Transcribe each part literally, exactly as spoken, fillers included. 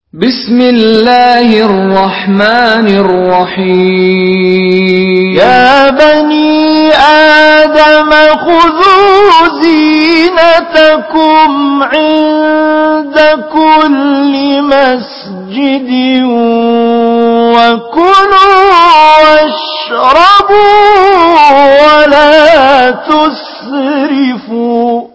بسم الله الرحمن الرحيم يا بني آدم خذوا زينتكم عند كل مسجد وكلوا واشربوا ولا تسرفوا.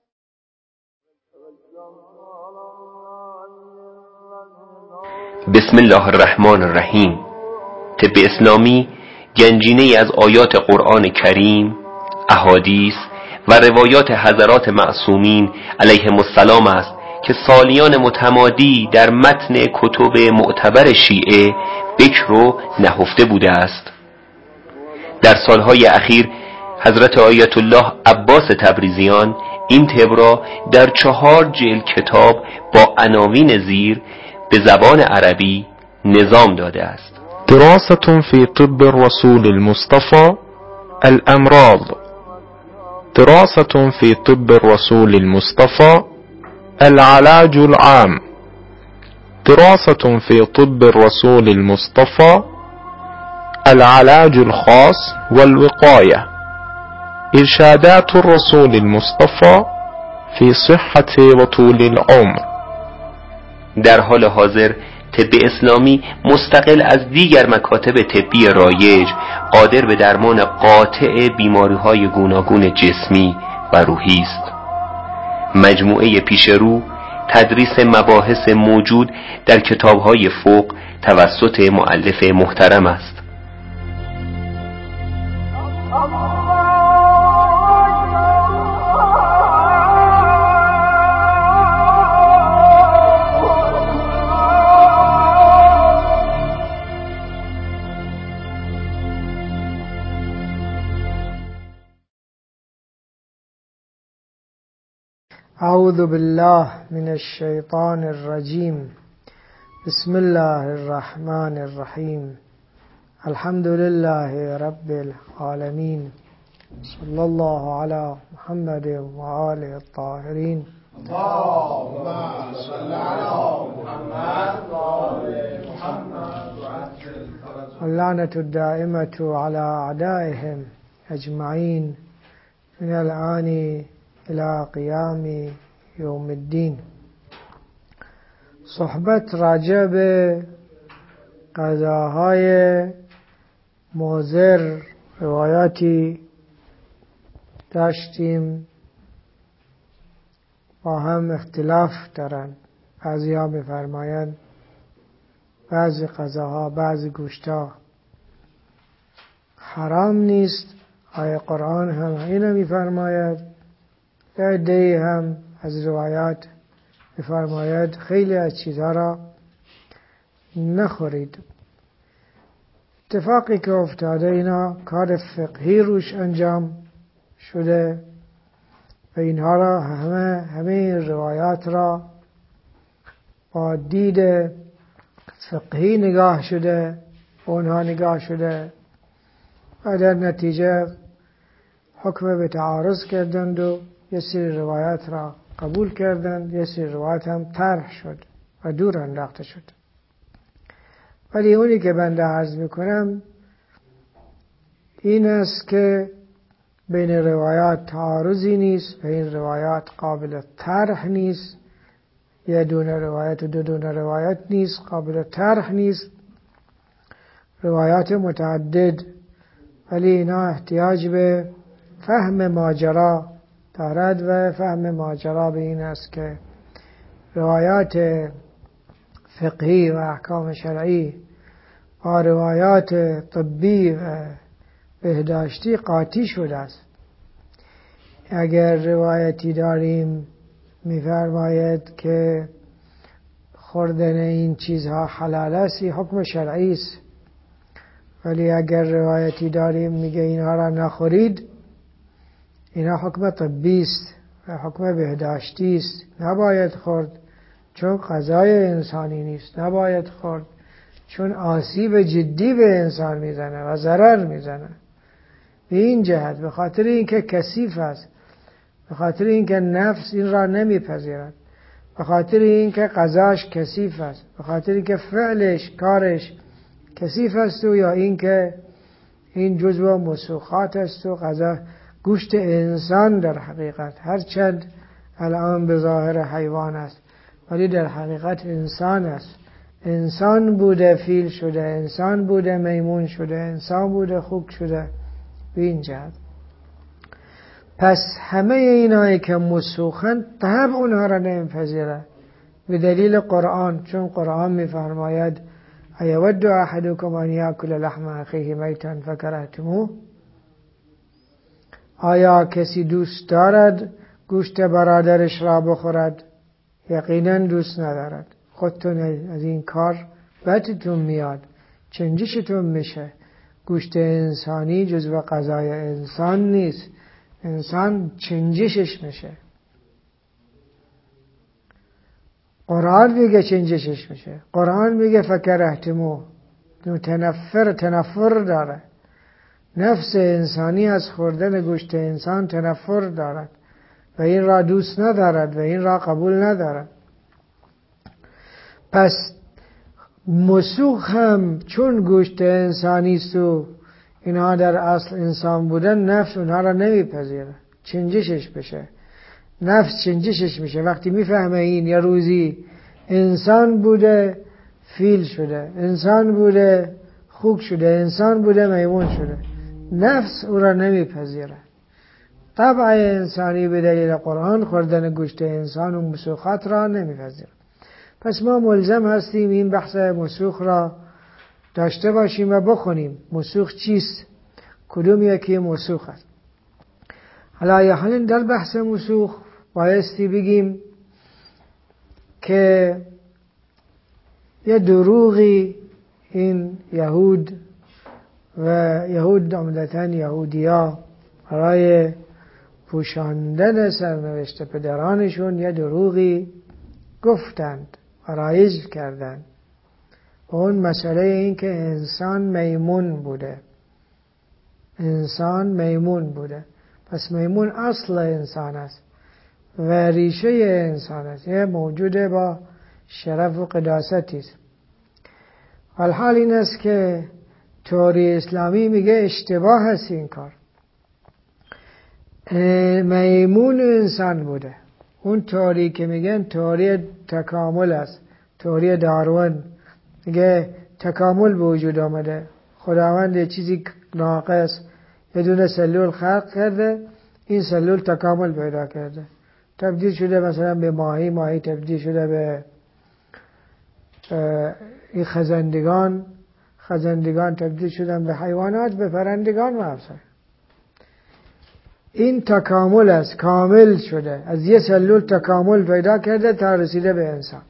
بسم الله الرحمن الرحیم. طب اسلامی گنجینه‌ای از آیات قرآن کریم، احادیث و روایات حضرات معصومین علیهم السلام است که سالیان متمادی در متن کتب معتبر شیعه بکر و نهفته بوده است. در سالهای اخیر حضرت آیت الله عباس تبریزیان این طب را در چهار جلد کتاب با عناوین زیر به زبان عربی نظام داده است. دراسة في طب الرسول المصطفى الأمراض. دراسة في طب الرسول المصطفى العلاج العام. دراسة في طب الرسول المصطفى العلاج الخاص والوقاية. إرشادات الرسول المصطفى في صحة وطول العمر. در حال حاضر طب اسلامی مستقل از دیگر مکاتب طبی رایج قادر به درمان قاطع بیماری‌های گوناگون جسمی و روحی است. مجموعه پیش رو تدریس مباحث موجود در کتاب‌های فوق توسط مؤلف محترم است. أعوذ بالله من الشيطان الرجيم. بسم الله الرحمن الرحيم. الحمد لله رب العالمين. صلى الله على محمد وآله الطاهرين. اللهم صل على محمد وآل محمد. واللعنة الدائمة على أعدائهم أجمعين من الآن الى قیام یوم الدین. صحبت راجع به قضاهای مضر روایاتی داشتیم با هم اختلاف دارند. بعضی ها می‌فرمایند بعضی قضاها بعضی گوشتها حرام نیست. آیه قرآن هم اینو می‌فرماید. عده‌ای هم از روایات می‌فرماید خیلی از چیزها را نخورید. اتفاقی که افتاده اینا کار فقهی روش انجام شده و اینها را همه همه این روایات را با دید فقهی نگاه شده اونها نگاه شده و در نتیجه حکم به تعارض کردند و یه سری روایات را قبول کردند، یه سری روایات هم طرح شد و دور انداخته شد. ولی اونی که بنده عرض میکنم این است که بین روایات تعارضی نیست، بین روایات قابل طرح نیست، یه دونه روایت و دو دونه روایت نیست، قابل طرح نیست، روایات متعدد، ولی اینا احتیاج به فهم ماجرا دارد و فهم ماجرا به این است که روایات فقهی و احکام شرعی با روایات طبی و بهداشتی قاطی شده است. اگر روایتی داریم می‌فرماید که خوردن این چیزها حلال است، حکم شرعی است. ولی اگر روایتی داریم میگه اینها را نخورید، اینا حکم طبی است و حکم بهداشتی است. نباید خورد چون غذای انسانی نیست، نباید خورد چون آسیب جدی به انسان میزنه و ضرر میزنه. به این جهت، به خاطر اینکه کثیف است، به خاطر اینکه نفس این را نمیپذیرد به خاطر اینکه قضاش کثیف است، به خاطر اینکه فعلش کارش کثیف است، و یا اینکه این جزو مسوخات است و قضا گوشت انسان در حقیقت هرچند الان به ظاهر حیوان است ولی در حقیقت انسان است. انسان بوده فیل شده، انسان بوده میمون شده، انسان بوده خوک شده به این جهت. پس همه اینایی که مسوخن طبع اونها را نمیپذیره به دلیل قرآن، چون قرآن میفرماید ایود احدکم ان یاکل لحم اخیه میتا فکرهتموه، آیا کسی دوست دارد گوشت برادرش را بخورد؟ یقینا دوست ندارد. خودتون از این کار بدتون میاد، چنجشتون میشه. گوشت انسانی جزو غذای انسان نیست، انسان چنجشش میشه. قرآن میگه چنجشش میشه، قرآن میگه فکرهتموه، تنفر تنفر داره. نفس انسانی از خوردن گوشت انسان تنفر دارد و این را دوست ندارد و این را قبول ندارد. پس مسوخ هم چون گوشت انسانی است و اینها در اصل انسان بودن، نفس اونها را نمیپذیره، چنجشش بشه. نفس چنجشش میشه وقتی میفهمه این یه روزی انسان بوده فیل شده، انسان بوده خوک شده، انسان بوده میمون شده. نفس او را نمیپذیره. طبع انسانی به دلیل قرآن خوردن گوشت انسان و مسوخات را نمیپذیره. پس ما ملزم هستیم این بحث مسوخ را داشته باشیم و بخونیم. مسوخ چیست؟ کدوم یکی مسوخ است؟ حالا یا حالا در بحث مسوخ بایستی بگیم که یه دروغی این یهود و یهود عمدتاً یهودیا برای پوشاندن سرنوشت پدرانشون یه دروغی گفتند و رایج کردند. و اون مسئله این که انسان میمون بوده، انسان میمون بوده. پس میمون اصل انسان است و ریشه انسان است، یه موجوده با شرف و قداستی است. والحال این است که تئوری اسلامی میگه اشتباه است این کار. میمون انسان بوده. اون تئوری که میگن تئوری تکامل است، تئوری داروین، میگه تکامل به وجود آمده، خداوند یه چیزی ناقص یه دونه سلول خلق کرده، این سلول تکامل پیدا کرده، تبدیل شده مثلا به ماهی، ماهی تبدیل شده به این خزندگان، خزندگان تبدیل شدن به حیوانات، به پرندگان و همسر. این تکامل است، کامل شده، از یه سلول تکامل پیدا کرده تا رسیده به انسان.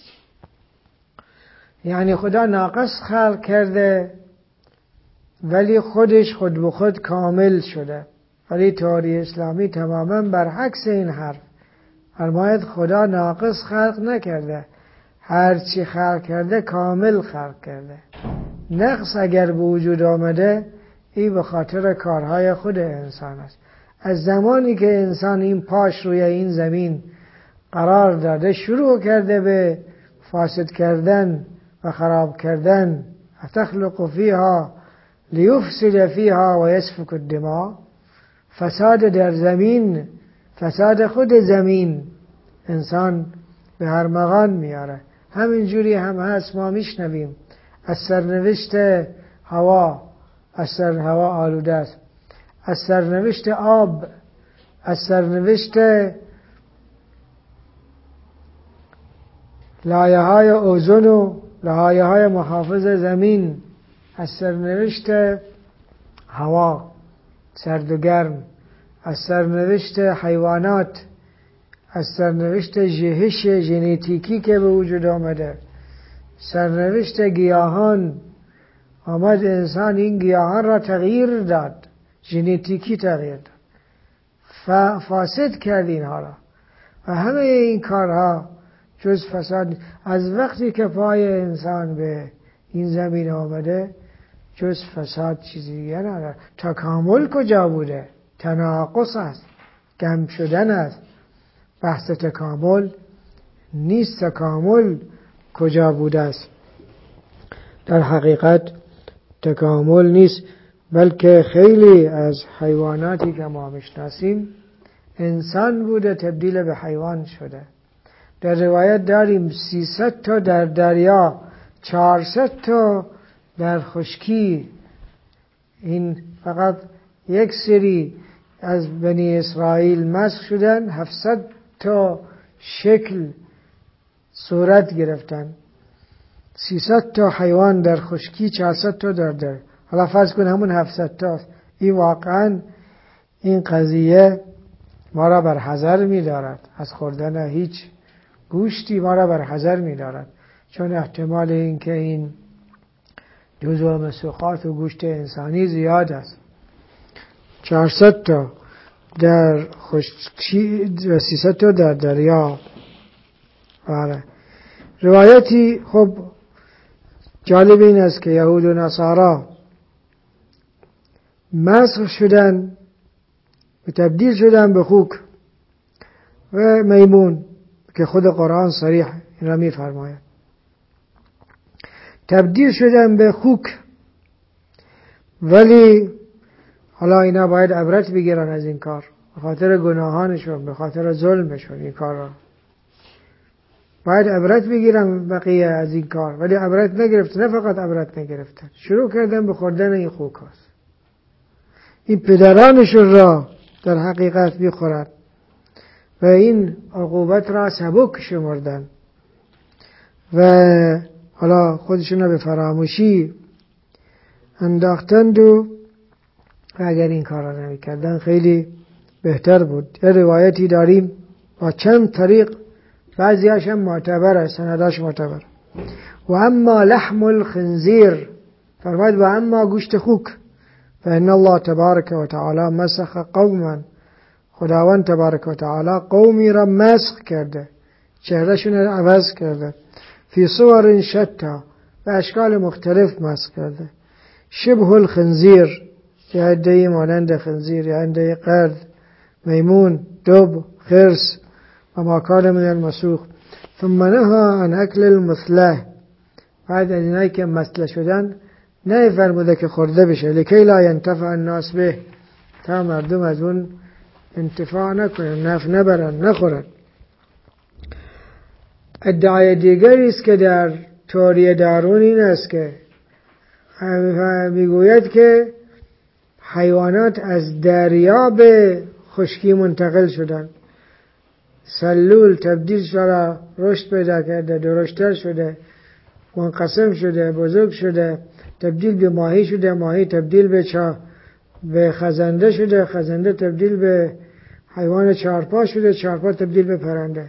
یعنی خدا ناقص خلق کرده ولی خودش خود به خود کامل شده. ولی تئوری اسلامی تماما برعکس این حرف. فرماید خدا ناقص خلق نکرده، هر چی خلق کرده کامل خلق کرده. نقص اگر به وجود آمده این به خاطر کارهای خود انسان است. از زمانی که انسان این پاش روی این زمین قرار داده شروع کرده به فاسد کردن و خراب کردن. اتخلق فیها لیفسد فیها و یسفک الدماء، فساد در زمین، فساد خود زمین انسان به ارمغان میاره. همینجوری هم هست، ما میشنویم از سرنوشت هوا، از سر هوا آلوده است، از سرنوشت آب، از سرنوشت لایه های اوزون و لایه های محافظ زمین، از سرنوشت هوا سرد و گرم، از سرنوشت حیوانات، از سرنوشت جهش ژنتیکی که به وجود آمده، سرنوشت گیاهان. آمد انسان این گیاهان را تغییر داد، ژنتیکی تغییر داد، فاسد کرد اینها را. و همه این کارها جز فساد. از وقتی که پای انسان به این زمین آمده جز فساد چیزی دیگه نداره. تکامل کجا بوده؟ تناقص است، کم شدن است. بحث تکامل نیست تکامل کجا بوده است. در حقیقت تکامل نیست، بلکه خیلی از حیواناتی که ما میشناسیم انسان بوده تبدیل به حیوان شده. در روایت داریم سیصد تا در دریا، چهارصد تا در خشکی. این فقط یک سری از بنی اسرائیل مسخ شدن، هفتصد تا شکل صورت گرفتن. سیصد تا حیوان در خشکی، چهارصد تا در در. حالا فرض کن همون هفتصد تا. این واقعا این قضیه ما را بر حذر می دارد از خوردن هیچ گوشتی، ما را بر حذر می دارد، چون احتمال این که این جزو مسوخات و گوشت انسانی زیاد است. چهارصد تا در خشکی و سیصد تا در دریا. بله. روایتی خب جالب این است که یهود و نصارا مسخ شدن و تبدیل شدن به خوک و میمون که خود قرآن صریح این را می فرماید. تبدیل شدن به خوک، ولی حالا اینا باید عبرت بگیرن از این کار، به خاطر گناهانشون، به خاطر ظلمشون. این کار را باید عبرت بگیرن بقیه از این کار، ولی عبرت نگرفتن. نه فقط عبرت نگرفتن، شروع کردن به خوردن این خوک هاست. این پدرانشون را در حقیقت میخورد و این عقوبت را سبک شمردن و حالا خودشون را به فراموشی انداختند و اگر این کار را نمی کردن خیلی بهتر بود. یه روایتی داریم با چند طریق، بعضی هاش هم معتبر است، سنداش معتبر. و اما لحم الخنزیر، فرماید و اما گوشت خوک، فإن الله تبارک و تعالی مسخ قوما، خداوند تبارک و تعالی قومی را مسخ کرده، چهرهشون را عوض کرده، فی صور شتا، به اشکال مختلف مسخ کرده. شبه الخنزیر، یه عده‌ای مانند خنزیر، یه عده‌ای قرد، میمون، دب، خرس و ما کان من المسوخ. ثم نهى عن اکل المثله، بعد از اینایی که مثله شدن نه فرموده که خورده بشه، لکی لا ینتفع الناس به، تا مردم از اون انتفاع نکنن، نفع نبرن، نخورن. ادعای دیگری است که در توریه دارون این است که میگوید که حیوانات از دریا به خشکی منتقل شدن. سلول تبدیل شده، رشد پیدا کرده، درشتر شده، منقسم شده، بزرگ شده، تبدیل به ماهی شده، ماهی تبدیل به چا به خزنده شده، خزنده تبدیل به حیوان چارپا شده، چارپا تبدیل به پرنده.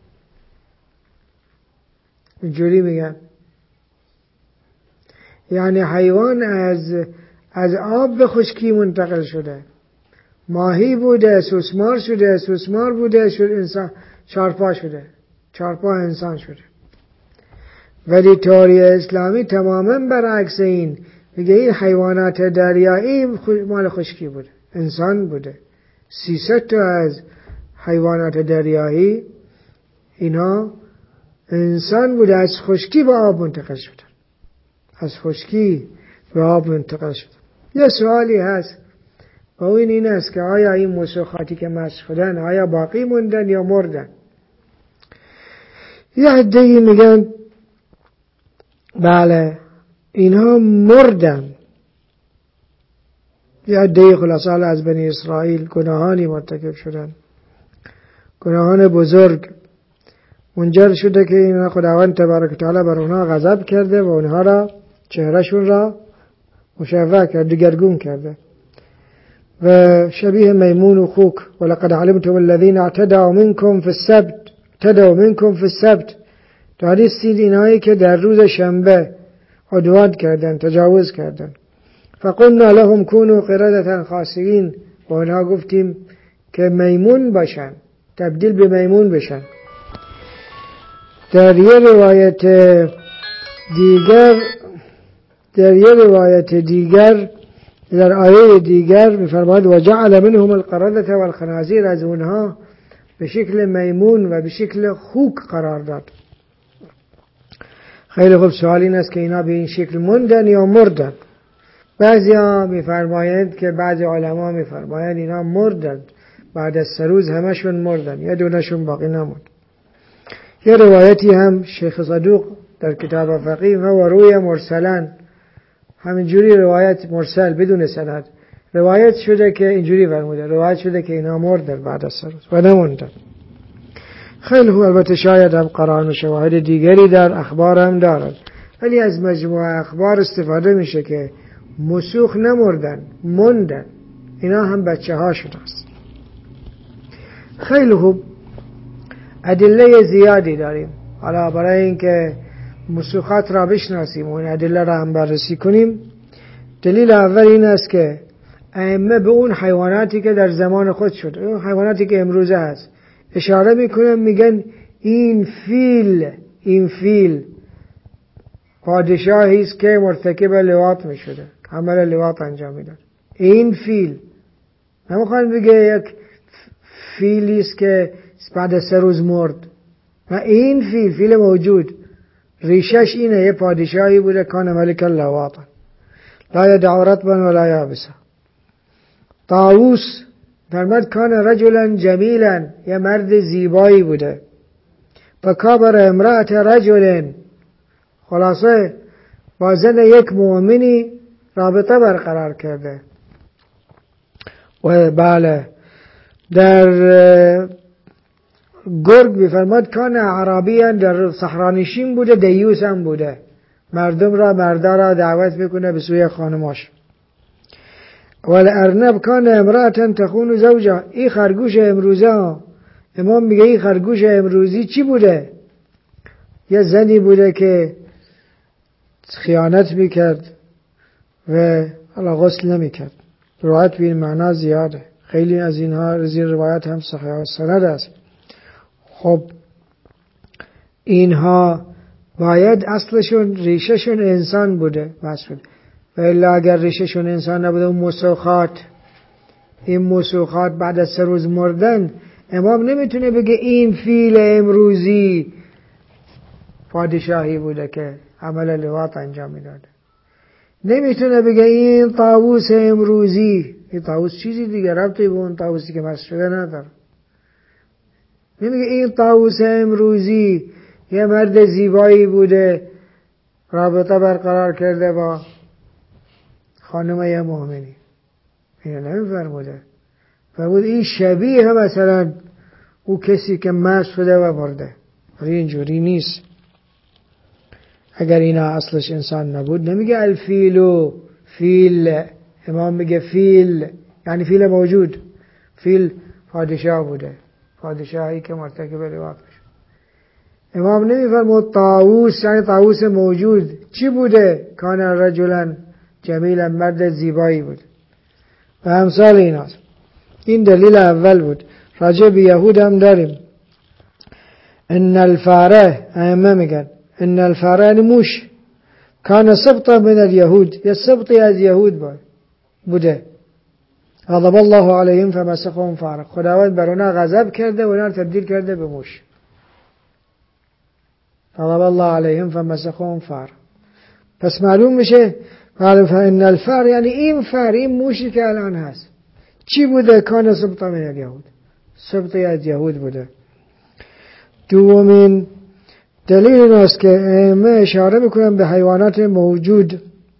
اینجوری میگن. یعنی حیوان از از آب به خشکی منتقل شده. ماهی بوده، سوسمار شده، سوسمار بوده، شد انسان، چارپا شده، چارپا انسان شده. ولی تئوری اسلامی تماما برعکس این، میگه این حیوانات دریایی مال خشکی بوده، انسان بوده. سیصد تا از حیوانات دریایی اینا انسان بوده، از خشکی به آب منتقل شدن، از خشکی به آب منتقل شدن. یه سوالی هست و این این است که آیا این مسوخاتی که مسخ شدن آیا باقی موندن یا مردن؟ یه عده‌ای میگن بله اینها مردن. یه عده‌ای خلاصه از بنی اسرائیل گناهانی مرتکب شدن، گناهان بزرگ، منجر شده که اینا خداوند تبارک و تعالی بر اونها غضب کرده و اونها را چهرهشون را مشوه کرده، دگرگون کرده و شبیه میمون و خوک. ولقد علمتم الذين اعتدوا منكم في السبت اعتدوا منكم في السبت، دانستید اینایی که در روز شنبه عدوان کردن، تجاوز کردن. فقلنا لهم كونوا قردة خاسئین، و اونها گفتیم که میمون باشن، تبدیل به میمون بشن. در یه روایت دیگر در یه روایت دیگر در آیه دیگر می‌فرماید و جعل منهم القردة والخنازیر، از اونها به شکل میمون و به شکل خوک قرار داد. خیلی خوب، سوال این است که اینا به این شکل موندن یا مردن؟ بعضی ها میفرمایند که بعضی علما میفرمایند اینا مردن، بعد از سه روز همشون مردن، یه دونشون باقی نموند. یه روایتی هم شیخ صدوق در کتاب فقیه و روی مرسلن، همینجوری روایت مرسل بدون سند روایت شده که اینجوری فرموده، روایت شده که اینا مردن بعد از سه روز و نموندن. خیلی خوب، البته شاید هم قرائن و شواهد دیگری در اخبار هم دارد، ولی از مجموعه اخبار استفاده میشه که مسوخ نمردن، موندن، اینا هم بچه هاشون هست. خیلی خوب، ادله زیادی داریم. حالا برای اینکه مسوخات را بشناسیم و این ادله را هم بررسی کنیم، دلیل اول این است که ائمه به اون حیواناتی که در زمان خود شد، اون حیواناتی که امروزه هست، اشاره میکنن، میگن این فیل این فیل پادشاهی است که مرتکب لواط میشده، عمل لواط انجام میداد. این فیل نمیخوان بگه یک فیلی است که بعد از سه روز مرد، و این فیل فیل موجود ریشش اینه، یه پادشاهی بوده، کان ملک اللواط لا یدع رطبا ولا یابسا. طاووس فرمود کان رجلا جمیلا، یه مرد زیبایی بوده. فکابر امرأت رجل، خلاصه با زن یک مؤمنی رابطه برقرار کرده. و بله، در گرگ بفرماد کان عربیان، در صحرانشین بوده، دیوس هم بوده، مردم را مردا را دعوت میکنه به سوی خانماش. والارنب کان امرأة تخون زوجها، این خرگوش امروزه، امام میگه این خرگوش امروزی چی بوده؟ یه زنی بوده که خیانت میکرد و حالا غسل نمیکرد. روایت به این معنا زیاده، خیلی از اینها از این روایت هم صحیح و سند است. خب اینها باید اصلشون ریشهشون انسان بوده مسعود، و الا اگر ریشهشون انسان نبوده، اون مسوخات این مسوخات بعد از سه روز مردن، امام نمیتونه بگه این فیل امروزی پادشاهی بوده که عمل لواط انجام میداده. نمیتونه بگه این طاووس امروزی، این طاووس چیزی دیگه، ربطی به اون طاووسی که مست شده نداره. نمیگه این طاووس امروزی یه مرد زیبایی بوده، رابطه برقرار کرده با خانم یه مؤمنی، اینو نمیفرموده. فرمود این شبیه مثلا او کسی که مست شده و مرده، ولی اینجوری نیست. اگر اینا اصلش انسان نبود نمیگه الفیلو فیل، امام میگه فیل یعنی فیل موجود، فیل پادشاه بوده، پادشاهی که مرتکب لواط شد. امام نمیفرمود طاووس یعنی طاووس موجود چی بوده؟ کان رجلا جمیلا، مرد زیبایی بود و امثال ایناست. این دلیل اول بود. راجع به یهود هم داریم. ان الفاره، ائمه میگن ان الفاره یعنی موش، کان سبطا من الیهود، یه سبطی از یهود بوده. غضب الله علیهم فمسخهم فاره، خداوند بر اونا غضب کرده و اونا تبدیل کرده به موش. غضب الله علیهم فمسخهم فاره. پس معلوم میشه ان الفار یعنی این فار، این موشی که الان هست چی بوده؟ کان سبطا من الیهود، سبطی از یهود بوده. دومین دلیل این است که ائمه اشاره میکنن به حیوانات موجود،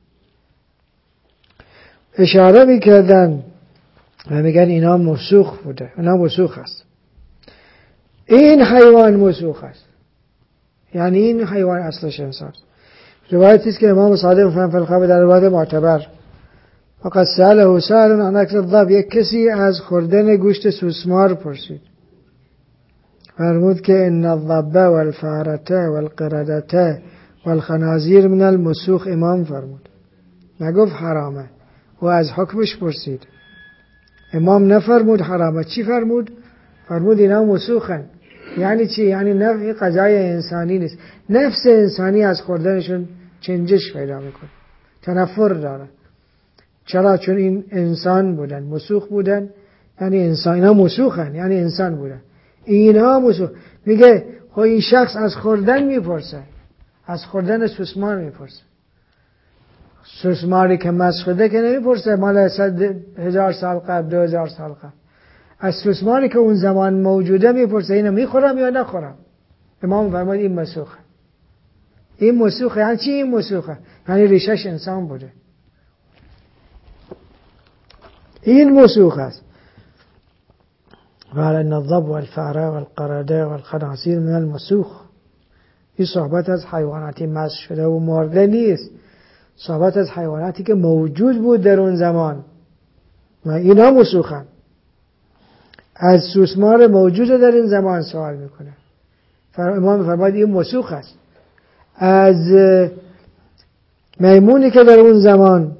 اشاره میکردن و میگن اینا مسوخ بوده، اینا مسوخ است. این حیوان مسوخ است، یعنی این حیوان اصلش انسان. روایتی است که امام صادق فهم فی الخبر در روایت معتبر، وقد سأله سائل عن اکل الضب، یک کسی از خوردن گوشت سوسمار پرسید، فرمود که ان الضب والفارة والقردة والخنازیر من المسوخ. امام فرمود، نگفت حرامه، و از حکمش پرسید. امام نفرمود حرامه، چی فرمود؟ فرمود اینا مسوخن. یعنی چی؟ یعنی نه غذای انسانی نیست، نفس انسانی از خوردنشون چنجش پیدا میکنه، تنفر داره. چرا؟ چون این انسان بودن، مسوخ بودن، یعنی انسان، اینا مسوخن یعنی انسان بودن. اینها مسوخ. میگه خب این شخص از خوردن میپرسه، از خوردن سوسمار میپرسه. سوسماری که مس شده که نمیپرسه مال صد هزار سال قبل، دو هزار سال قبل. از سوسماری که اون زمان موجوده میپرسه اینو میخورم یا نخورم. امام فرمود این مسوخه. این مسوخه. یعنی چی این مسوخه؟ یعنی ریشش انسان بوده. این مسوخ است. وعلى النظب والفأره والقرده والخنازير من المسوخ. این صحبت از حیواناتی مس شده و مرده نیست، صحبت از حیواناتی که موجود بود در اون زمان و اینا مسوخن. از سوسمار موجود در این زمان سوال میکنه. امام فرمود این مسوخ است. از میمونی که در اون زمان،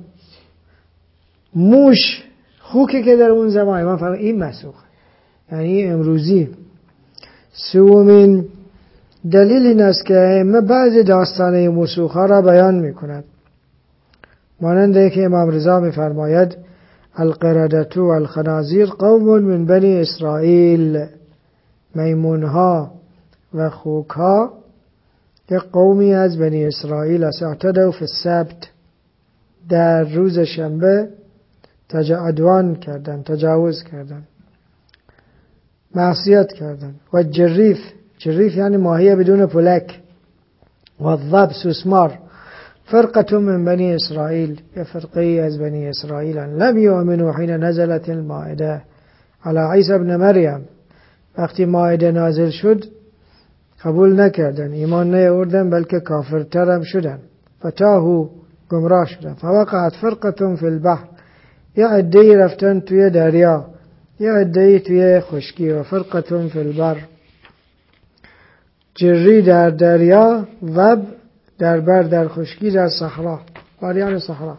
موش، خوکی که در اون زمان، امام فرمود این مسوخ، یعنی امروزی. سومین دلیل این است که ائمه بعضی داستانه مسوخ ها را بیان میکند، مانند که امام رضا میفرماید القردة والخنازیر قوم من بنی اسرائیل، میمونها و خوکها یک قومی از بنی اسرائیل است. اعتدوا فی السبت، در روز شنبه تجاوز کردن، تجاوز کردن، معصیت کردن. و جریف، جریف یعنی ماهی بدون پلک. و الضب، سوسمار. فرقة من بنی اسرائیل، یه فرقه از بنی اسرائیل لم یؤمنوا حین نزلت المائده علی عیسی ابن مریم، وقتی مائده نازل شد قبول نکردن، ایمان نیاوردن، بلکه کافرتر هم شدن. فتاهو، گمراه شدن. فوقعت فرقة فی البحر، یه عده‌ای رفتن توی دریا، یه عده‌ای توی خشکی. و فرقة فی البر، جری در دریا، وب در بر، در خشکی، در صحرا، باریان صحرا.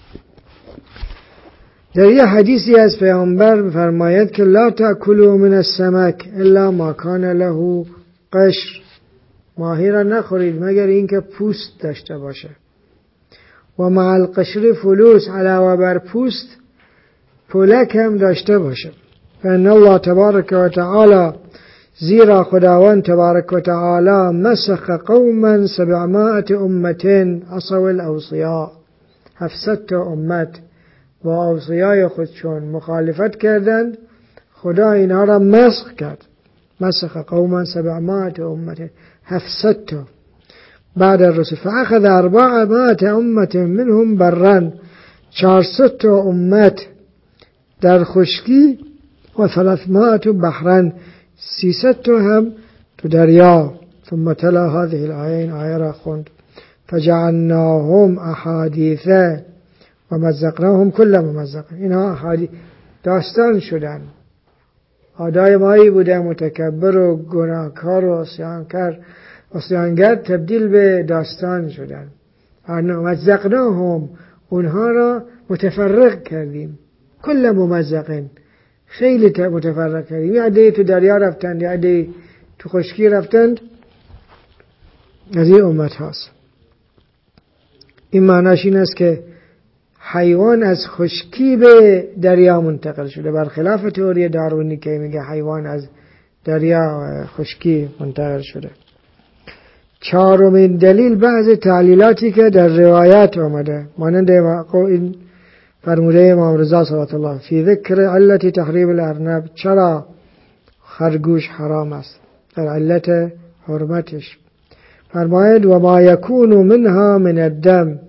در یه حدیثی از پیامبر فرماید که لا تأکلوا من السمک الا ما کان له قشر، ماهی را نخورید مگر اینکه پوست داشته باشه. و مع القشر فلوس، علاوه بر پوست پولک هم داشته باشه. فان الله تبارک و تعالی، زیرا خداوند تبارک و تعالی مسخ قوما سبعمائة امة عصوا الاوصیاء، هفتصد تا امت با اوصیای خودشون مخالفت کردند، خدا اینها را مسخ کرد. مسخ قوما سبعمائة امة، هفتصد تا بعد الرسول. فاخذ اربعمائة امة منهم برا، چهارصد تا امت در خشکی، و ثلاثمائة بحرا، سیصد تا هم تو دریا. ثم تلا هذه الآیه، آیه را خوند. فجعلناهم احادیث و مزقناهم کل ممزق، اینها احادیث داستان شدن. آدای مایی بوده متکبر و گناهکار و عصیانگر، عصیانگر تبدیل به داستان شدن. مزقناهم، اونها را متفرق کردیم. کل ممزق، خیلی متفرق کردیم. یه عده تو دریا رفتند، یه عده تو خشکی رفتند. از این امت هاست. این معناش این است که حیوان از خشکی به دریا منتقل شده، برخلاف تئوری داروینی که میگه حیوان از دریا خشکی منتقل شده. چهارمین دلیل بعض تعلیلاتی که در روایات آمده، مانند این فرموده امام رضا صلی الله علیه فی ذکر علت تحریم الارنب، چرا خرگوش حرام است، در علت حرمتش فرماید و ما یکون منها من الدم،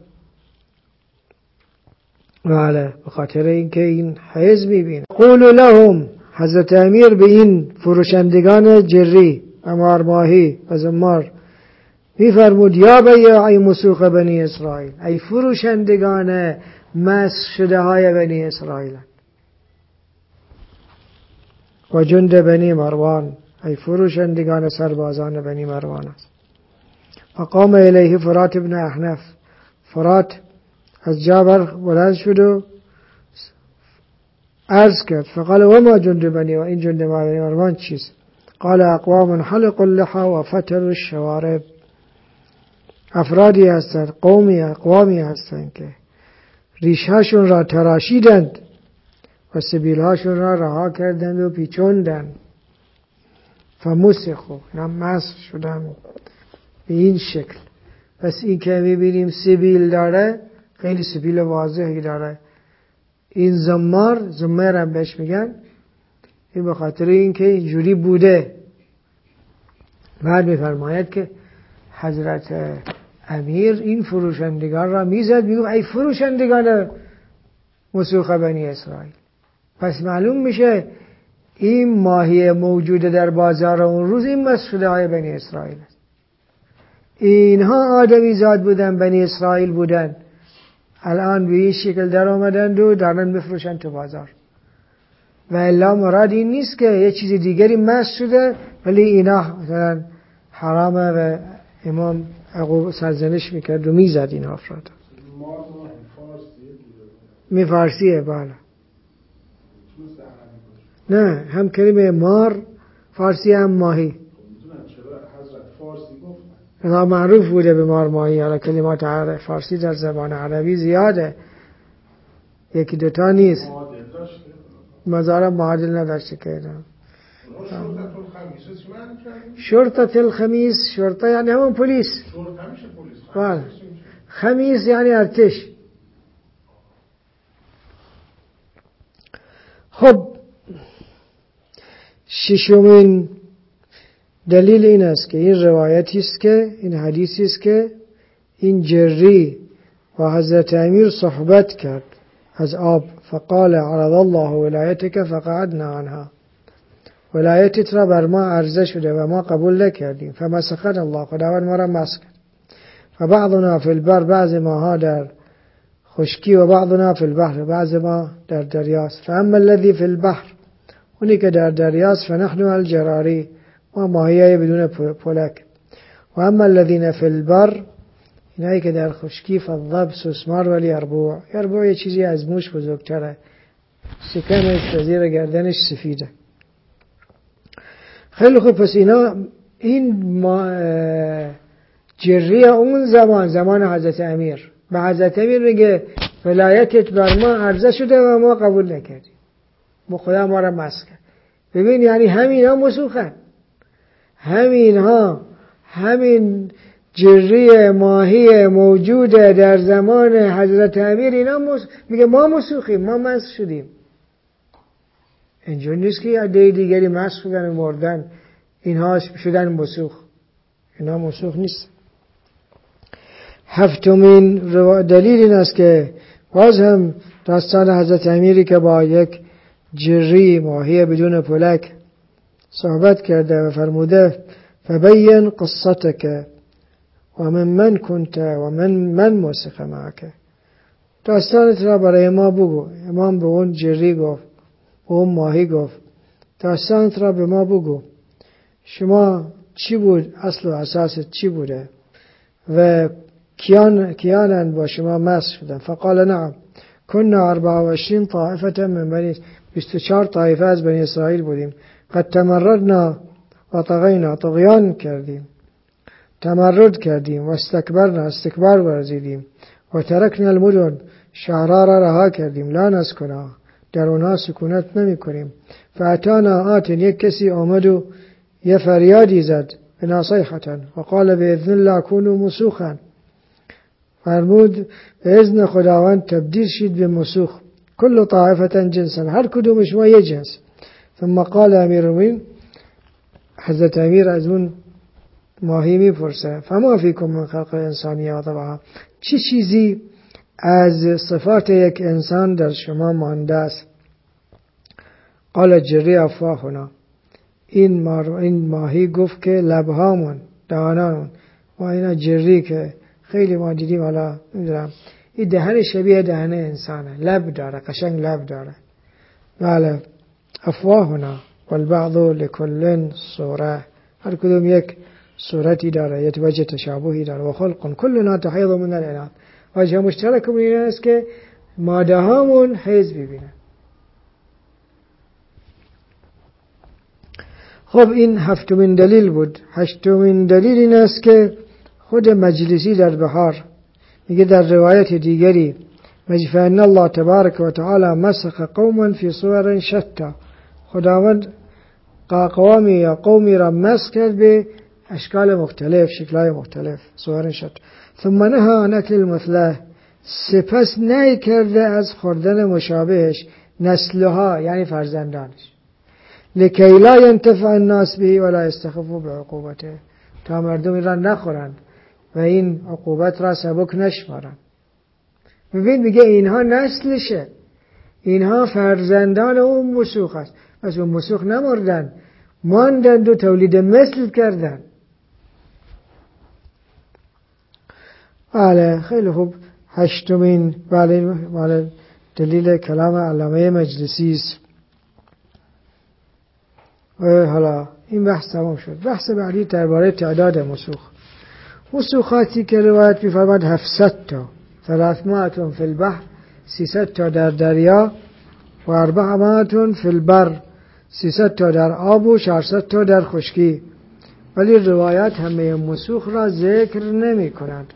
بله، بخاطر اینکه این حیض میبینه. قولوا لهم، حضرت امیر به این فروشندگان جری، امار ماهی و زمار میفرمود یا بیاعی مسوخ بنی اسرائیل، ای فروشندگان مسخ شده های بنی اسرائیل، و جند بنی مروان، ای فروشندگان سربازان بنی مروان است. فقام الیه فرات ابن احنف، فرات از جابر بلند شد و عرض کرد. فقال و ما جند بنی، و این جند بنی مروان چیست؟ قال اقوام حلق اللحى و فتر الشوارب، افرادی هستند، قومی اقوامی هستند که ریشهاشون را تراشیدند و سبیلهاشون را رها کردند و پیچوندند. فمسخوا، اینا مسخ شدن به این شکل. پس این که میبینیم سبیل داره، خیلی سبیل واضحی داره. این زمار، زمار هم بهش میگن، این به خاطر این که اینجوری بوده. بعد میفرماید که حضرت امیر این فروشندگان را میزد، میگفت ای فروشندگان مسوخ بنی اسرائیل. پس معلوم میشه این ماهی موجود در بازار اون روز این مسخوده های بنی اسرائیل است. اینها آدمی زاد بودن، بنی اسرائیل بودن، الان به این شکل در آمدند و دارن بفروشن تو بازار. و الا مراد این نیست که یه چیز دیگری مسخ شده ولی اینا مثلا حرامه و امام عقوب سرزنش میکرد و میزد این افراد. می فارسیه بالا. نه هم کلمه مار فارسی هم ماهی. اینا معروف بوده به مار ماهی. حالا کلمات عربی فارسی در زبان عربی زیاده، یکی دوتا نیست. مزارم معادل نداشته که شرطة الخمیس، شرطه یعنی همون پلیس، بله. خمیس یعنی ارتش. خب ششمین دلیل این است که این روایتی است که این حدیثی است که این جری و حضرت امیر صحبت کرد از آب. فقال عرض الله ولایتک فقعدنا عنها، ولایتت را بر ما عرضه شده و ما قبول نکردیم. فمسخنا الله، خداوند ما را مسخ کرد. فبعضنا فی البر، بعض ماها در خشکی، و بعضنا فی البحر، بعض ما در دریاست. فاما الذی فی البحر، اونی که در دریاست، فنحن الجراری، ما ماهیای بدون پلک. و اما الذین فی البر، اینایی که در خشکی، فالضب، سوسمار ولی یربوع. یربوع یه چیزی از موش بزرگتره، شکمش و زیر گردنش سفیده. خیلی خوب، پس اینا این جری اون زمان، زمان حضرت امیر، به حضرت امیر میگه ولایتت بر ما عرضه شده و ما قبول نکردیم، ما خدا ما را مسخ کرد. ببین یعنی همین ها مسوخن، همین ها همین جری ماهی موجود در زمان حضرت امیر، اینا مس... میگه ما مسوخیم، ما مسخ شدیم. اینجور نیست که عده دیگری مسخ شدن و مردن، اینها شدن مسوخ. اینا مسوخ نیست. هفتمین دلیل این است که باز هم داستان حضرت امیری که با یک جری ماهی بدون پلک صحبت کرده و فرموده فبین قصتک و من من کنت و من من مسخ معک، داستانت را برای ما بگو. امام به اون جری گفت، به اون ماهی گفت داستانت را به ما بگو، شما چی بود، اصل و اساست چی بوده و کیان کیانن با شما مسخ شدن. فقال نعم كنا اربعة وعشرين طائفة من بني، بیست و چهار طایفه از بنی اسرائیل بودیم. قد تمردنا و طغینا، طغیان کردیم، تمرد کردیم، و استکبرنا، استکبار ورزیدیم، و ترکنا المدن، شهرها را رها کردیم، لا نسکنا، در اونها سکونت نمی کنیم. فاتانا آت، یک کسی آمد و یه فریادی زد، بناصیحة و قال باذن الله کونوا مسوخا، فرمود به اذن خداوند تبدیل شید به مسوخ. کل طائفة جنسا، هر کدوم شما یه جنس. ثم قال امیر المؤمنین، حضرت امیر از اون ماهی میپرسه فما فیکم من خلق انسانی و طبعا، چی چیزی از صفات یک انسان در شما مانده است؟ قال جری افواهنا، این این ماهی گفت که لبهامون، دهانمون. و اینا جری که خیلی ما دیدیم، حالا نمیدونم، این دهن شبیه دهن انسانه، لب داره، قشنگ لب داره. بله، افواهنا والبعض لكل صوره، هر کدوم یک صورتی داره، یک وجه تشابهی داره. و خلق کلنا تحیض من الاناث، وجه مشترک این است که ماده هامون حیض ببینن. خب این هفتمین دلیل بود. هشتمین دلیل این است که خود مجلسی در بحار میگه در روایت دیگری فإن الله تبارک و تعالی مسخ قوما فی صور شتا، خداوند قوامی یا قومی را مسخ کرد به اشکال مختلف، شکل‌های مختلف، صور شد. ثم نهى عن اکل المثله، سپس نهی کرده از خوردن مشابهش، نسلها یعنی فرزندانش، لکی لا ینتفع الناس به ولا یستخفوا بعقوبته، تا مردم این را نخورند و این عقوبت را سبک نشمارند. ببین میگه اینها نسلشه، اینها فرزندان اون مسوخ است، پس اون مسوخ نمردن، ماندند و تولید مثل کردن. بله خیلی خوب. هشتمین بله بله دلیل کلام علامه مجلسی است. و حالا این بحث تمام شد. بحث بعدی درباره تعداد مسوخ. مسوخاتی که روایت می‌فرماید هفتصد تا، ثلاثمائة فی البحر، سیصد تا در دریا، و اربعمائة فی البر، سیصد تا در آب و چهارصد تا در خشکی. ولی روایات همه مسوخ را ذکر نمی کنند،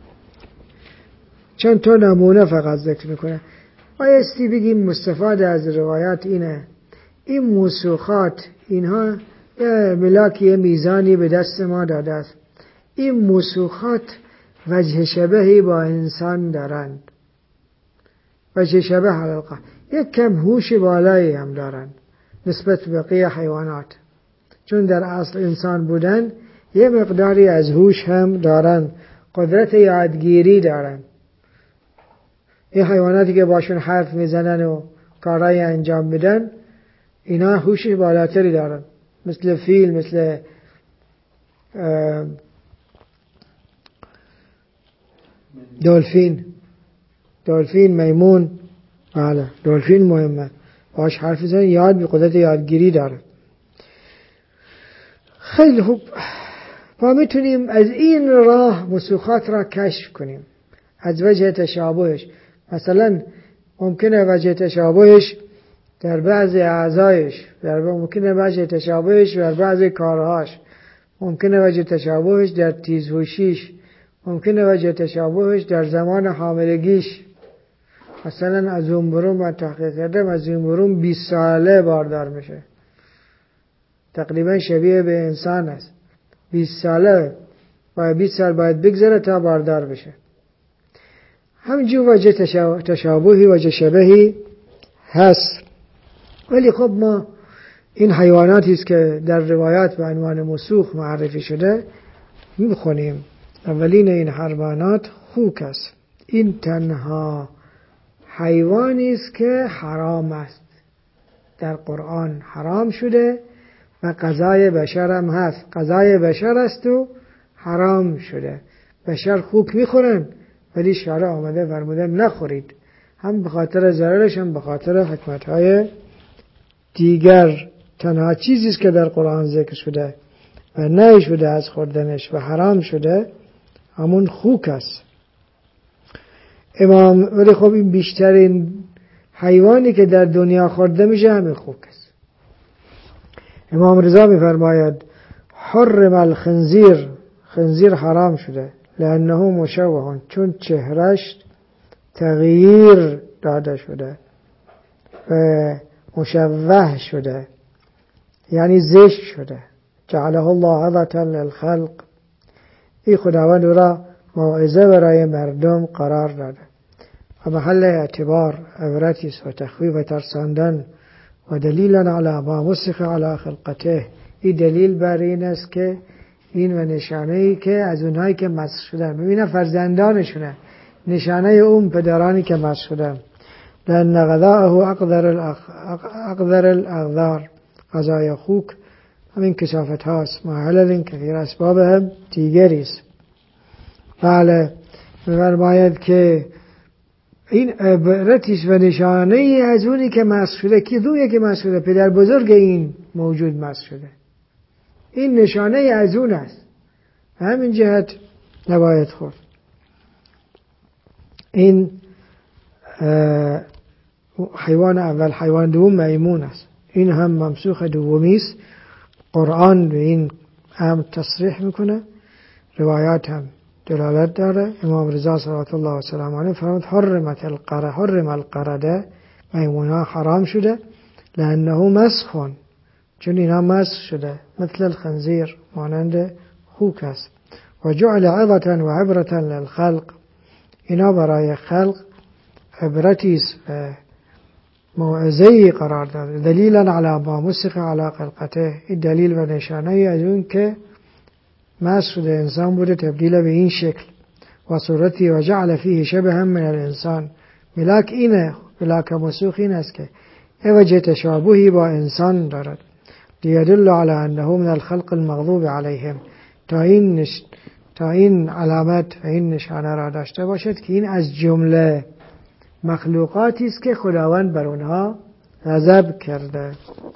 چند تا نمونه فقط ذکر میکنه. بایستی بگیم مستفاد از روایات اینه، این مسوخات اینها یه ملاکی میزانی به دست ما داده است. این مسوخات وجه شبهی با انسان دارند، وجه شبه حلقه، یک کم هوش بالایی هم دارند نسبت به بقیه حیوانات، چون در اصل انسان بودن یه مقداری از هوش هم دارند، قدرت یادگیری دارند. این حیواناتی که باشون حرف میزنن و کارهای انجام میدن، اینا هوش بالاتری دارن، مثل فیل، مثل دلفین دلفین میمون. بله دلفین مهمه، باش حرف میزنن، یاد به قدرت یادگیری داره. خیلی خوب. ما میتونیم از این راه مسوخات را کشف کنیم، از وجه تشابهش. مثلا ممکنه وجه تشابهش در بعض اعضایش، در ممکنه وجه تشابهش در بعض کارهاش، ممکنه وجه تشابهش در تیزهوشیش، ممکنه وجه تشابهش در زمان حاملگیش. مثلا از اون برون من تحقیق کردم، از اون برون بیست ساله باردار میشه، تقریبا شبیه به انسان است. بیست ساله و بیست سال باید بگذره تا باردار بشه. همینجور وجه تشابهی، وجه شبهی هست. ولی خب ما این حیواناتی است که در روایات به عنوان مسوخ معرفی شده میخونیم. اولین این حیوانات خوک است. این تنها حیوانی است که حرام است، در قرآن حرام شده و غذای بشر هم هست، غذای بشر است و حرام شده. بشر خوک میخورن ولی شارع آمده فرموده نخورید، هم به خاطر ضررش هم به خاطر حکمتهای دیگر. تنها چیزی است که در قرآن ذکر شده و نهی شده از خوردنش و حرام شده همون خوک است. امام ولی خب این بیشترین حیوانی که در دنیا خورده میشه همین خوک است. امام رضا میفرماید حرم الخنزیر، خنزیر حرام شده، لانه مشوه، چون چهرش تغییر داده شده و مشوه شده، یعنی زشت شده. جعله الله عظة للخلق، این خداوند را موعظه برای مردم قرار داده و محل اعتبار، عبرتی است و تخویف و ترساندن و دلیلا علی ما مسخ علی خلقته. این دلیل بر این است که این و نشانه‌ای که از اونهایی که مسخ شدن، ببینن فرزندانشونه، نشانه اون پدرانی که مسخ شدن. لأن غذاءه اقدر اقدر الاغذار، غذای خوک همین کثافت هاست، معلل کثیر اسباب هم دیگری است. بله می‌فرماید که این عبرتیش و نشانه ای از اونی که مسخ شده. کی دویه که مسخ شده؟ پدر بزرگ این موجود مسخ شده. این نشانه ای از اون است، همین جهت نباید خورد. این حیوان اول. حیوان دوم میمون است، این هم ممسوخ دومی است. قرآن به این هم تصریح میکنه، روایات هم دلالت داره. امام رضا صلوات الله و سلام علیه فرمود حرمت القرده، حرم القرده، میمونها حرام شده، لانه مسخون، چون اینها مسخ شده، مثل الخنزیر، مانند خوک است. و جعل عظة و عبرة للخلق، اینا برای خلق عبرتی است و موعظه‌ای قرار داده. دلیلا علی ما مسخ علی خلقته، این دلیل و نشانه از اون که مسخ شده انسان بوده تبدیل به این شکل. و صورتی و جعل فیه شبه هم من الانسان، ملاک اینه، ملاک مسوخ این است که اوجه تشابهی با انسان دارد. لیدل علی انه من الخلق المغضوب علیهم، تا این نش... تا این علامت و این نشانه را داشته باشد که این از جمله مخلوقاتی است که خداوند بر اونها غضب کرده.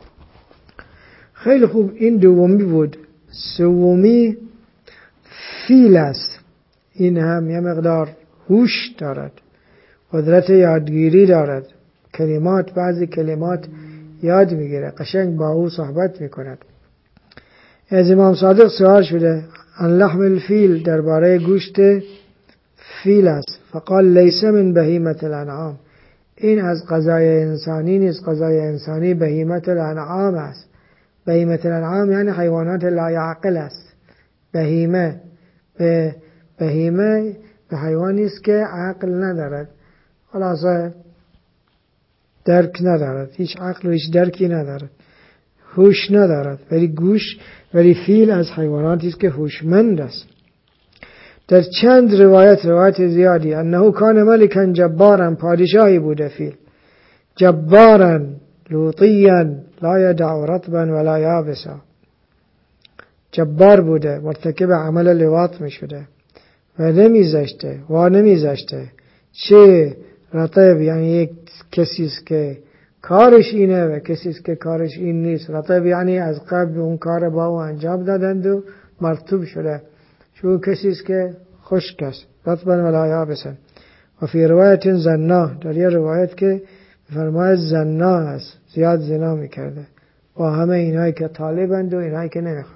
خیلی خوب، این دومی بود. سومی فیل است. این هم یه مقدار هوش دارد، قدرت یادگیری دارد، کلمات بعضی کلمات یاد میگیره، قشنگ با او صحبت میکند. از امام صادق سوال شده عن لحم الفیل، درباره گوشت فیل است. فقال لیس من بهیمة الانعام، این از غذای انسانی نیست، غذای انسانی بهیمة الانعام است. بهیمة الانعام یعنی حیوانات لا یعقل است. بهیمه به بهیمه به حیوانی است که عقل ندارد، خلاصه درک ندارد، هیچ عقل و هیچ درکی ندارد، هوش ندارد. ولی گوش ولی فیل از حیواناتی است که هوشمند است. در چند روایت، روایت زیادی، انه کان ملکا جبارا، پادشاهی بوده فیل، جبارا لوطیا لا یدع رطبا ولا یابسا، جبار بوده، مرتکب عمل لواط می شده و نمیذاشته و نمیذاشته چه رطب، یعنی یک کسی است که کارش اینه و کسی است که کارش این نیست. رطب یعنی از قبل اون کار با او انجام دادند و مرطوب شده، چون کسی است که خشک است، رطبا ولا یابسا. و فی روایت زنا، در یه روایت که فرماید زنا است، زیاد زنا میکرده با همه اینایی که طالبند و اینایی که نمیخوان.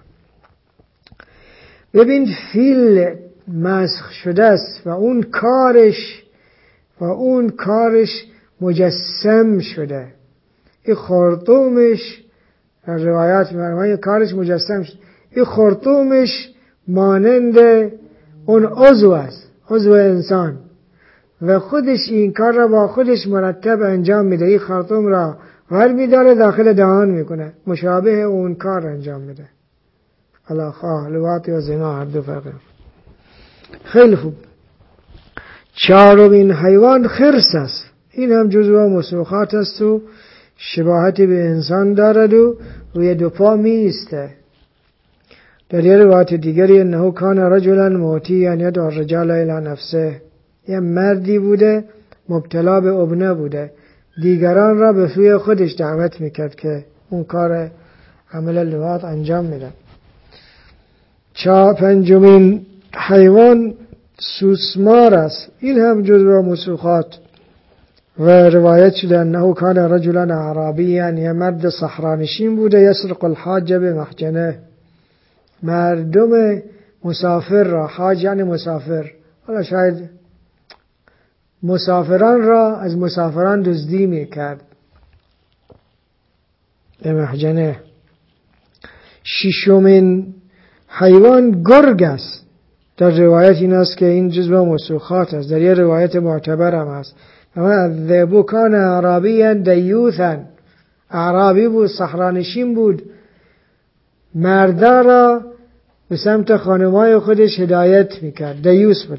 ببین فیل مسخ شده است و اون کارش و اون کارش مجسم شده. این خرطومش در روایات فرماید کارش مجسم شده. این خرطومش مانند اون عضو است، عضو انسان، و خودش این کار را با خودش مرتب انجام میده. این خرطوم را ور میداره داخل دهان میکنه، مشابه اون کار انجام میده. حالا خواه لواطی و زنا هر دو فرقه. خیلی خوب. چهارمین حیوان خرس است. این هم جزو مسوخات است و شباهتی به انسان دارد و روی دو پا می ایسته. در یه روایت دیگری انه کان رجلا موتیا یدعو الرجال الی نفسه، یه مردی بوده مبتلا به ابنه بوده، دیگران را به سوی خودش دعوت میکرد که اون کار عمل لواط انجام میدن. چا پنجمین حیوان سوسمار است. این هم جزو مسوخات و روایت شده انه کان رجلا اعرابیا، یه مرد صحرانشین بوده، یسرق الحاج بمحجنه، مردم مسافر را، حاج یعنی مسافر، حالا شاید مسافران را از مسافران دزدی میکرد بمحجنه. ششمین حیوان گرگ است. در روایت این است که این جزو مسوخات است، در یه روایت معتبر هم است. اما الذئب کان اعرابیا دیوثا، اعرابی بود، صحرانشین بود، مردا را به سمت خانمای خودش هدایت میکرد، دیوث بود.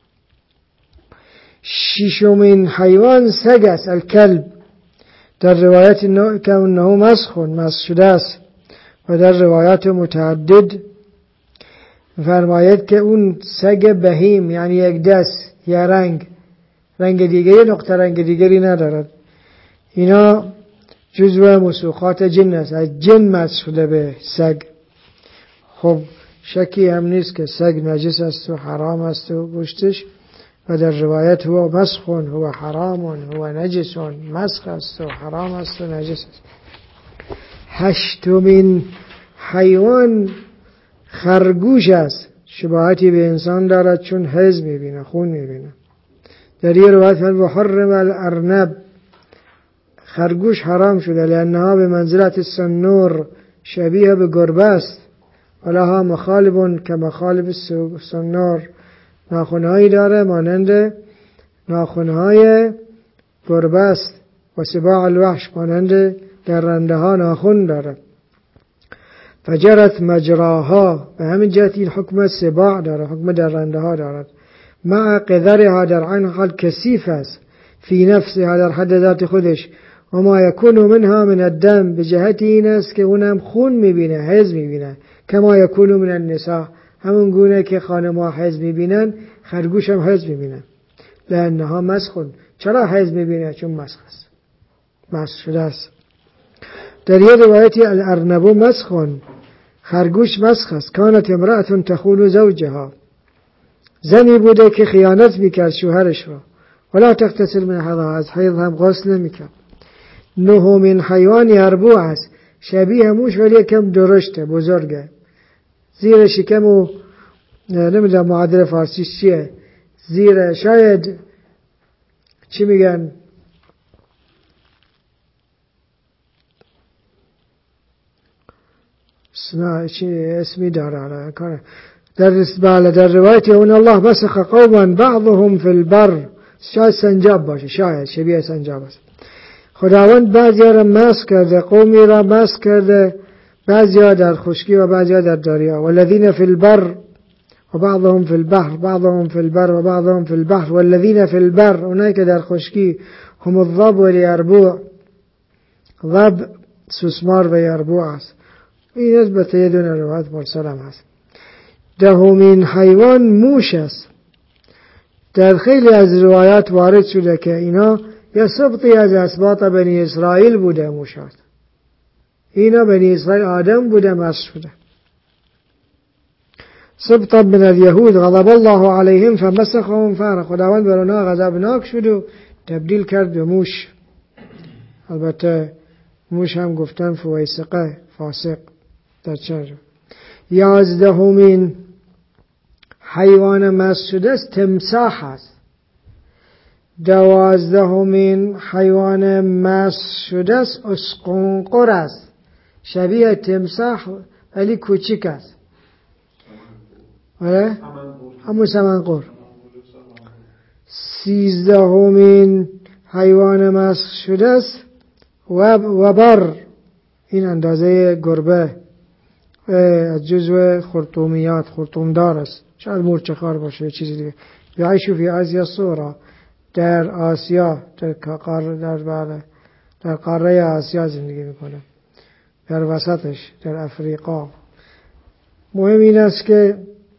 ششمین حیوان سگ است، الکلب. در روایت که انه مسخون، مسخ شده است، و در روایات متعدد فرماید که اون سگ بهیم یعنی یک دست یا رنگ رنگ دیگری، نقطه رنگ دیگری ندارد. اینا جزو مسوخات جن است، از جن مسخ شده به سگ. خب شکی هم نیست که سگ نجس است و حرام است و گوشتش، و در روایت هو مسخون هو حرامون هو نجسون، مسخ است و حرام است و نجس است. هشتمین حیوان خرگوش است. شباهتی به انسان دارد چون حیض میبینه، خون میبینه. در یه روایت فرمود حرم الارنب، خرگوش حرام شده، لانها به منزلت السنور شبیه به گربه است، ولها مخالب که مخالب سنار، ناخنهایی داره مانند ناخنهای گربه است، و سباع الوحش مانند درنده ها ناخن داره. فجرت مجراها، به همین جهت این حکم سباع داره، حکم درنده ها دارد. مع قذرها، در عین حال کثیف است، فی نفسها، در حد ذات خودش. و ما یکون منها من الدم، به جهت این است که اونم خون میبینه، حیض میبینه. کما یکون من النساء، همون گونه که خانم‌ها حیض میبینن خرگوش هم حیض میبینه. لانها مسخون، چرا حیض میبینه؟ چون مسخ است، مسخ شده است. در یه روایتی الارنب مسخون، خرگوش مسخ است. کانت امرأة تخون زوجها، زنی بوده که خیانت میکرد شوهرش را. ولا تغتسل من حیضها، از حیض هم غسل نمیکرد. نهمین حیوان یربوع است، شبیه موش ولی کم درشته، بزرگه، زیر شکم و نمیدونم معادل فارسیش چیه، زیر شاید چی میگن سنا چی اسمی داره کار در بله در روایت اون الله مسخ قوما بعضهم فی البر، شاید سنجاب باشه، شاید شبیه سنجاب است. خداوند بعضی را مسخ کرده، قومی را مسخ کرده، بعضی در خشکی و بعضی در دریا. والذین فی البر و بعضهم فی البحر، بعضهم فی البر و بعضهم فی البحر. والذین فی البر، اونایی که در خشکی، هم الضب و یربوع، ضب سوسمار و یربوع است. این نسبت یه دونه روایت مرسل هم هست. دهمین حیوان موش است. در خیلی از روایات وارد شده که اینا یا سبطی از اسباط بنی اسرائیل بوده، موشات اینا بنی اسرائیل آدم بوده، مسخ شده. سبطا من الیهود غضب الله علیهم فمسخهم فارا، خداوند بر اونها غضبناک شد و تبدیل کرد به موش. البته موش هم گفتن فویسقه، فاسق. در چند یازدهمین حیوان مسخ شده است تمساح است. دوازدهمین حیوان مسخ شده است اسقنقر است، شبیه تمساح ولی کوچیک است. آره همون سمنقر. سیزدهمین حیوان مسخ شده است وبر، این اندازه گربه، از جزو خرطومیات، خرطومدار است، شاید مورچه‌خوار باشه چیزی دیگه. یعیش فی آسیا صورا، در آسیا، در قاره در بالا در قاره آسیا زندگی میکنه، در وسطش، در افریقا. مهم این است که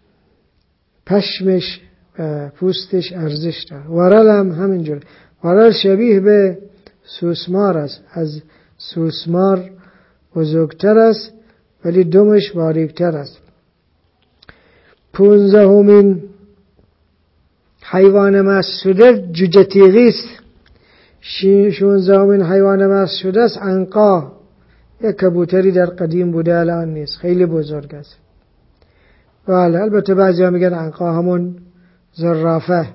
پشمش پوستش ارزش داره. ورل هم همینجور، ورل شبیه به سوسمار است، از سوسمار بزرگتر است ولی دمش باریکتر است. پونزدهمین حیوان مسخ شده جوجه تیغی است. شانزدهمین حیوان مسخ شده است عنقا، یک کبوتری در قدیم بوده الان نیست، خیلی بزرگ است. بله البته بعضی ها میگن عنقا همون زرافه،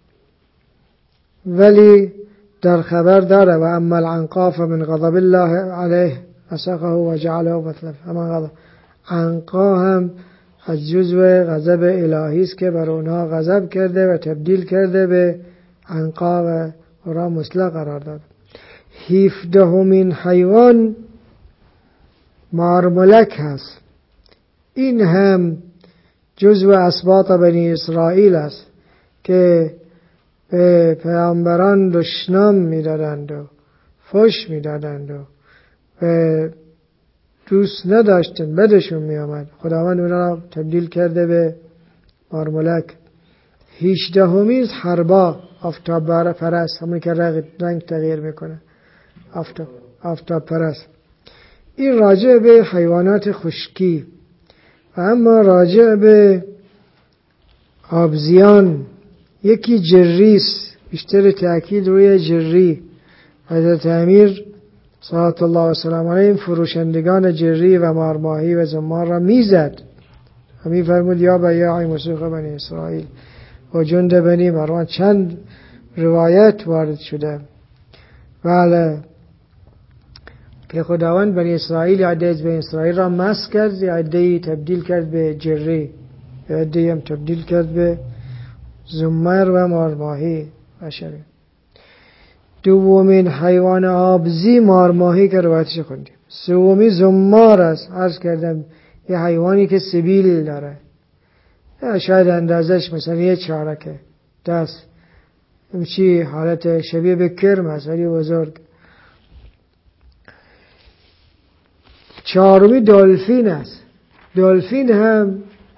ولی در خبر داره و اما العنقا فمن غضب الله علیه مسخه و جعله مثلا. اما غضب عنقا هم از جزو غضب الهی است که بر اونها غضب کرده و تبدیل کرده به عنقا و اونها مثله قرار داد. هفدهمین حیوان مارملک هست. این هم جزو اسباط بنی اسرائیل است که به پیامبران دشنام میدادند و فحش میدادند و دوست نداشتن، بدشون می آمد. خداوند اون را تبدیل کرده به مارمولک. هیچدهمی حربا، آفتاب پرست، همون که رنگ تغییر میکنه، آفتاب آفتاب پرست. این راجع به حیوانات خشکی. و اما راجع به آبزیان، یکی جریس، بیشتر تأکید روی جری. حضرت امیر صلوات الله و سلام علیه فروشندگان جری و مارماهی و زمار را میزد و میفرمود یا بیاعی مسوق بنی اسرائیل و جند بنی مروان. چند روایت وارد شده. بله که خداوند بنی اسرائیل عده از بنی اسرائیل را مسخ کرد، عده‌ای تبدیل کرد به جره، عده‌ای هم تبدیل کرد به زمر و مارماهی و شبیه. دومین حیوان آبزی مارماهی که روایتش خوندیم. سومی زمار است، عرض کردم یه حیوانی که سبیل داره، شاید اندازش مثلا یه چارکه دست، همچی حالت شبیه به کرم است ولی بزرگ. چهارمی دلفین است. دلفین هم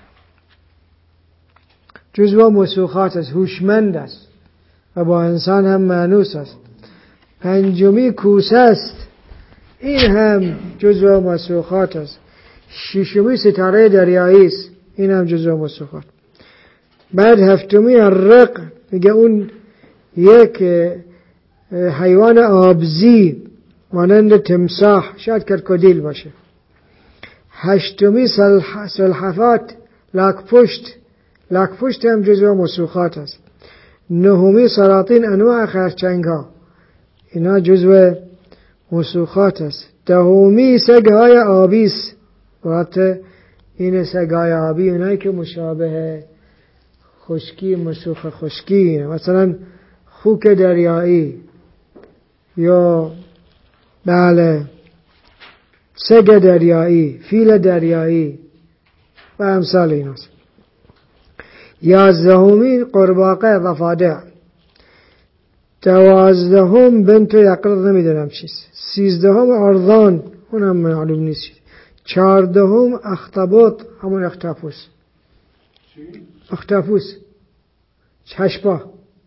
جزو مسوخات است، هوشمند است و با انسان هم مانوس است. پنجمی کوسه است، این هم جزو مسوخات است. ششمی ستاره دریایی است، این هم جزو مسوخات. بعد هفتمی الرق، میگه اون یک حیوان آبزی مانند تمساح، شاید کرکودیل باشه. هشتمی سلح... سلحفات، لاکپشت، لاکپشت هم جزو مسوخات است. نهمی سلاطین انواع خرچنگ ها، اینا جزو مسوخات است. دهمی سگهای آبی است، البته این سگهای آبی اونایی که مشابه خشکی، مسوخ خشکی، مثلا خوک دریایی یا بله سگ دریایی، فیل دریایی و امثال ایناست. یازدهمی قرباقه ضفادع. دوازدهم بنت یقرب، نمیدونم چیست. سیزدهم ارضان، اونم معلوم نیست. چهاردهم اختبوط، همون اختاپوس. اختاپوس چشپا.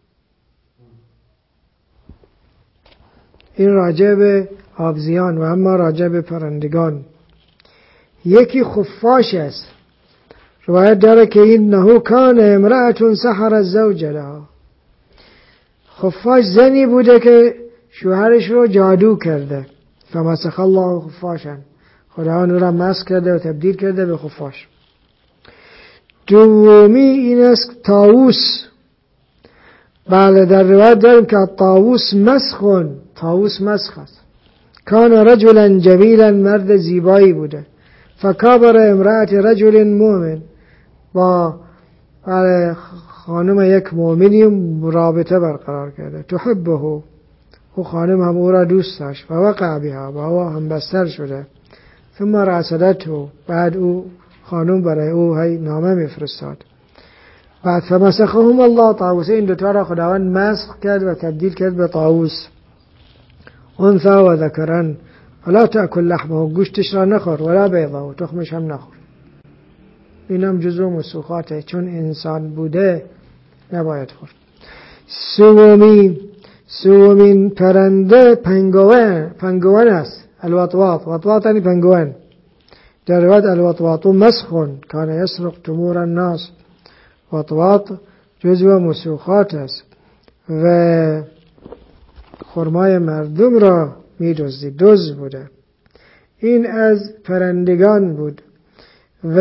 این راجع به آبزیان و اما راجع به پرندگان. یکی خفاش است، روایت داره که این نهو کان امرأة سحر الزوج لها. خفاش زنی بوده که شوهرش رو جادو کرده، فمسخ الله خفاشا، خداوند او را مسخ کرده و تبدیل کرده به خفاش. دومی این است طاووس. بله در روایت داریم که طاووس مسخون، طاووس مسخ است. کان رجلا جمیلا، مرد زیبایی بوده. فکابر امرأة رجل مؤمن، با خانم یک مؤمنی رابطه برقرار کرده. تحبه، او خانم هم او را دوست داشت. و وقع بها، با او هم بستر شده. ثم راسلته، بعد او خانم برای او هی نامه میفرستاد. بعد فمسخهم الله طاووس، این دوتا را خداوند مسخ کرد و تبدیل کرد به طاووس. انثى و ذکرن، ولا تأکل لحمه، گوشتش را نخور، ولا بیضه، و تخمش هم نخور. اینم جزو مسوخاته، چون انسان بوده نباید خورد. سومی سومین پرنده پنگوان پنگوان است، الوطواط. وطواط یعنی پنگوان. در روایت الوطواط مسخون کان یسرق تمور الناس. وطواط جزو مسوخات است و خرمای مردم را می دزدید، دزد بوده. این از پرندگان بود. و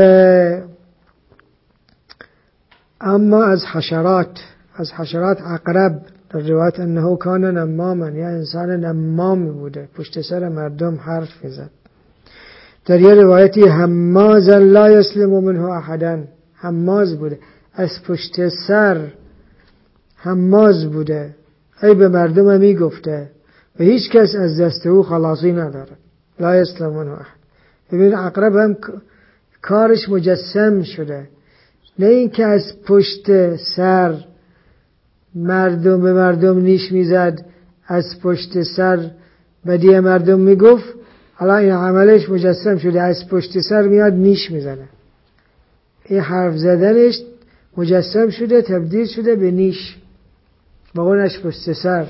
اما از حشرات، از حشرات عقرب، در روایت انه کان نماما، یا انسان نمام بوده، پشت سر مردم حرف میزد. در یه روایتی همازا لا یسلم منه احدا، هماز بوده، از پشت سر هماز بوده، ای به مردم می گفته و هیچ کس از دست او خلاصی نداره. لا یسلم منه احد. ببین عقرب هم کارش مجسم شده، نه این که از پشت سر مردم به مردم نیش میزد، از پشت سر بدی مردم میگفت. حالا این عملش مجسم شده، از پشت سر میاد نیش میزنه. این حرف زدنش مجسم شده، تبدیل شده به نیش، با اونش پشت سر.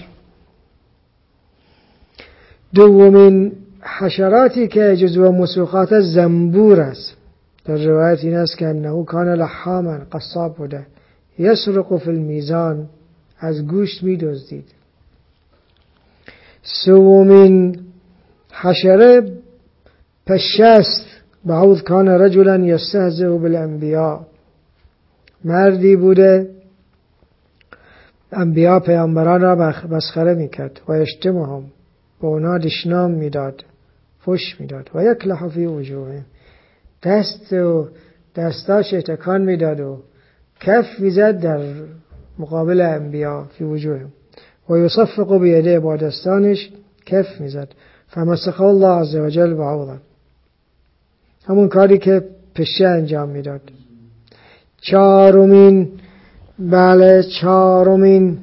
دومین حشراتی که جزو مسوخات زنبور است. در روایت این است که انه کان لحاما، قصاب بوده، یسرق فی المیزان، از گوشت می دزدید. سومین حشره پشه است. بعوض کان رجلا یستهزئ بالانبیاء، مردی بوده انبیاء پیامبران را مسخره میکرد. و یشتمهم، به اونا دشنام میداد. فش میداد و یکلح فی وجوههم، دست و دستاش تکان میداد و کف میزد در مقابل انبیا فی وجوههم و یصفق بیده، با دستانش کف میزد. فمسخ الله عز وجل بعوضا، همون کاری که پشه انجام میداد. چهارمین بله چهارمین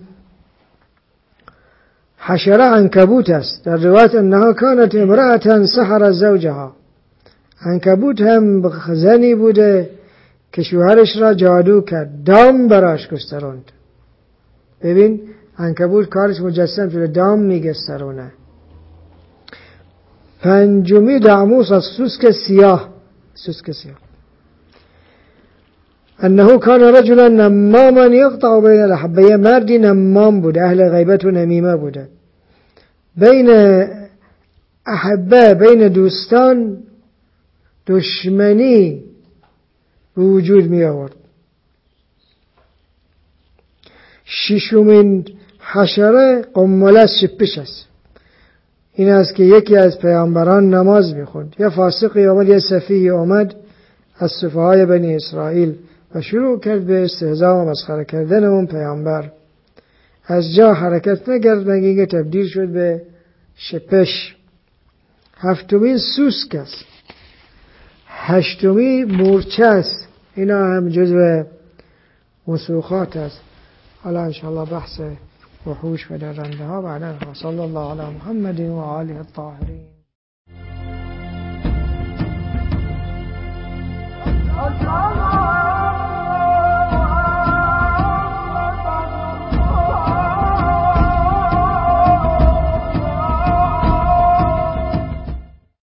حشره عنکبوت است. در روایت انها کانت امرأة سحر زوجها، عنکبوت هم زنی بوده که شوهرش را جادو کرد، دام براش گستراند. ببین عنکبوت کارش مجسم شده، دام میگسترونه. پنجمی دعموس از سوسک سیاه، سوسک سیاه. انه کان رجلا نماما یقطع بین الاحبه، مردی نمام بوده، اهل غیبت و نمیمه بوده، بین احبه، بین دوستان دشمنی به وجود می آورد. ششمین حشره قمله شپش است. این است که یکی از پیامبران نماز میخوند، یا فاسقی آمد یا سفیهی آمد از سفهای بنی اسرائیل و شروع کرد به استهزا و مسخره کردن اون پیامبر. از جا حرکت نکرد مگر که تبدیل شد به شپش. هفتمین سوسک است. هشتمی مورچه است. اینا هم جزو مسوخات است. حالا انشاءالله بحث وحوش و درنده ها بعدا. صلی الله علی محمد و آله الطاهرین.